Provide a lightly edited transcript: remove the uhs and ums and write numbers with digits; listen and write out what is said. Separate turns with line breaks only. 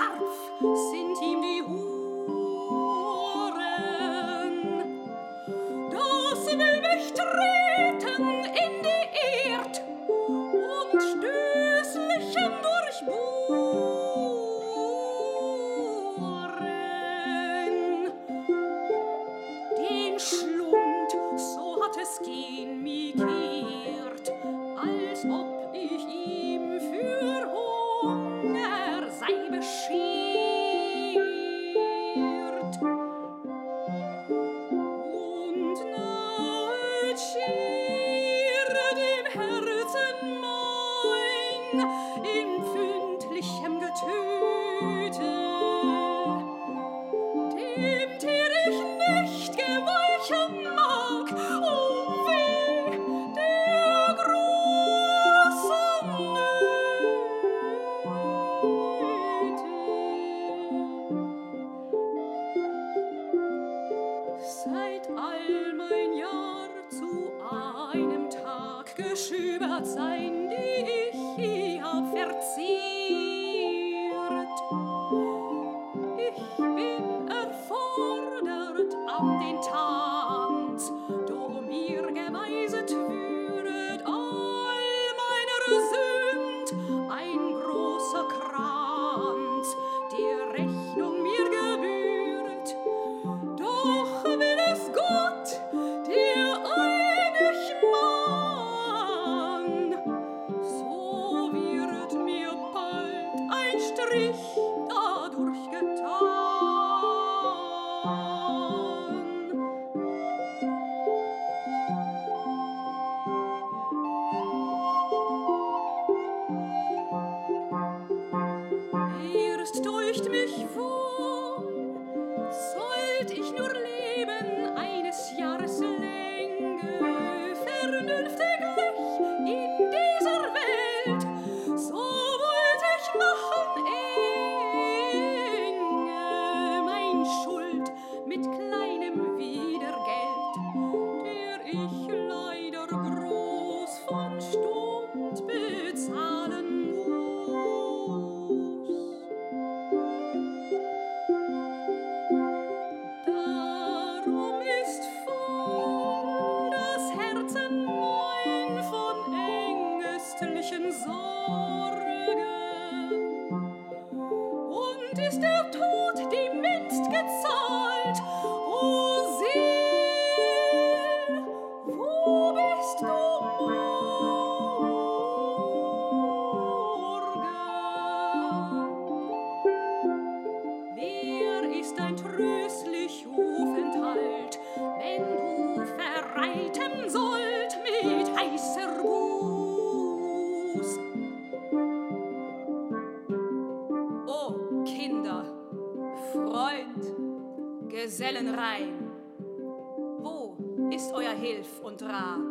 scharf sind ihm die Ohren. Das will mich treten in die Erd und Stößlichen durchbohren. Den Schlund, so hat es gen mi kehrt, als ob ich ihm für Hunger sei beschert. Und nahet schier dem Herzen mein in pfündlichem Getöte, dem Tier ich nicht geweichen mag, oh weh, der großen Nöte. Seit all mein Jahr zu einem Tag geschübert sein, die ich hab verzehrt. Ich bin erfordert an den Tanz, do mir geweiset würd all meiner Sünd ein großer Kranz, der Rechnung mir gebührt. Doch will es Gott, der einig Mann, so wird mir bald ein Strich dadurch getan. Erst deucht mich wohl, sollt ich nur leben eines Jahres Länge, vernünftiglich in dieser Welt, so wollt ich machen enge mein Schuld mit kleinem Wiedergeld, der ich leider groß von Stund bezahlen muss. Darum ist voll das Herzen mein von ängstlichen Sorgen, und ist der Tod die Minst gezahlt, o Seel, wo bist du morgen? Wer ist dein tröstlich Aufenthalt, wenn du verreiten sollt mit heißer Buß? O Kinder, Freund, Gesellenrein, wo ist euer Hilf und Rat?